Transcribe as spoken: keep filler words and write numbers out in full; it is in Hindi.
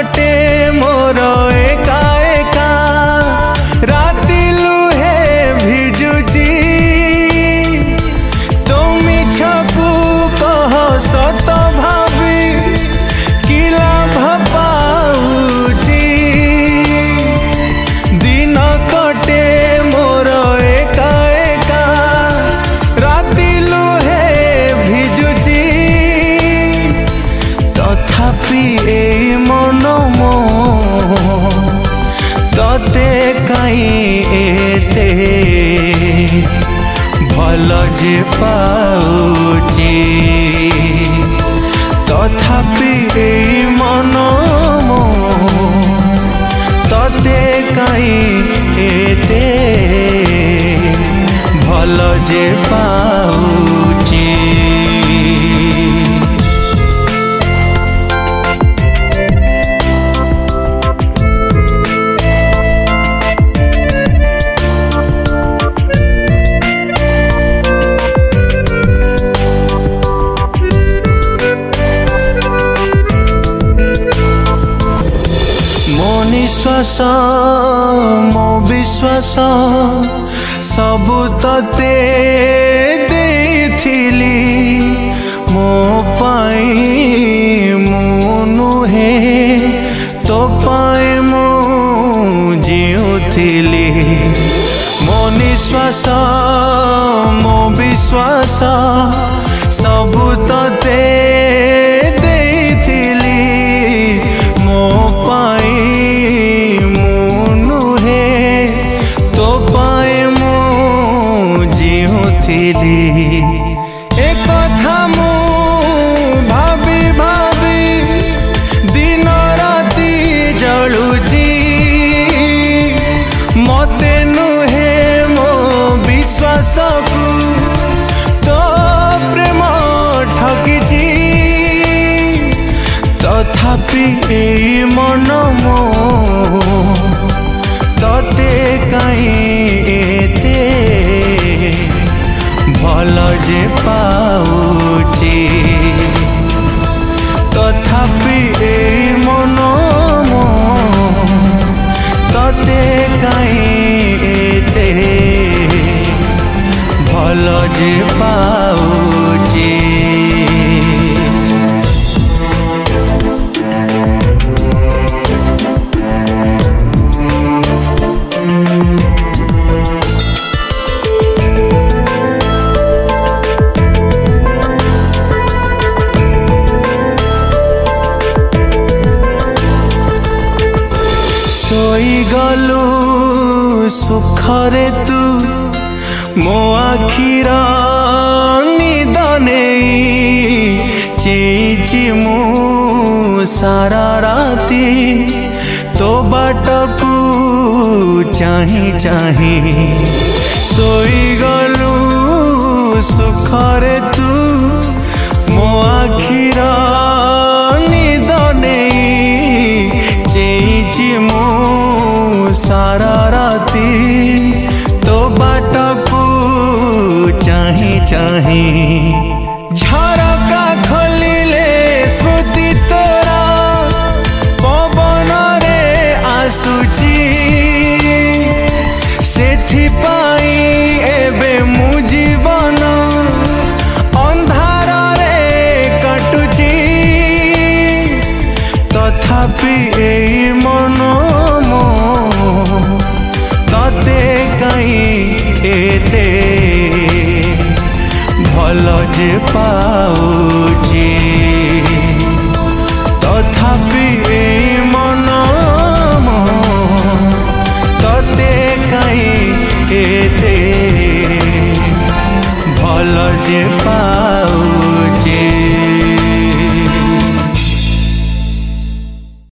कटे मोर एका एका राति लुहे भिजुची तुमी छकु कह सत भावी कि लाभ पाउची दिन कटे मोर एका एका राति लुहे भिजुची तथापि ए मन मो तते काई एते भल जे पाउची तथापि ए मन मो तते काई एते भल जे पाउची। निश्वास मो विश्वास सबु तते देथिली मो पाई मु नुहे तो पाए मु जीउथिली मो निश्वास मो विश्वास सबु तते देथिली मो पाई एक कथा मु भाभी भाभी दिन राति जलुची मते नुहे मो विश्वास को तो प्रेम ठगिची तथापि ए मन मो तते काई एते भल जे पाउची तथापि ए मन मो तते काई एते भल जे पाउची। सोई गलु सुखरे तू मो आखिर निद नहीं चेची मु सारा राति तो बाट को चाही चाही सोई गलु सुखरे तू मो आखिर निद नहीं चेची मु सारा राति तो बाट को चाही चाही झरका खोलिले स्मृति तोरा पवन रे आसुची सेथि पाई एबे मु जीवन अंधार रे कटुची तथापि ए मन मो तते काई एते भल जे पाउची।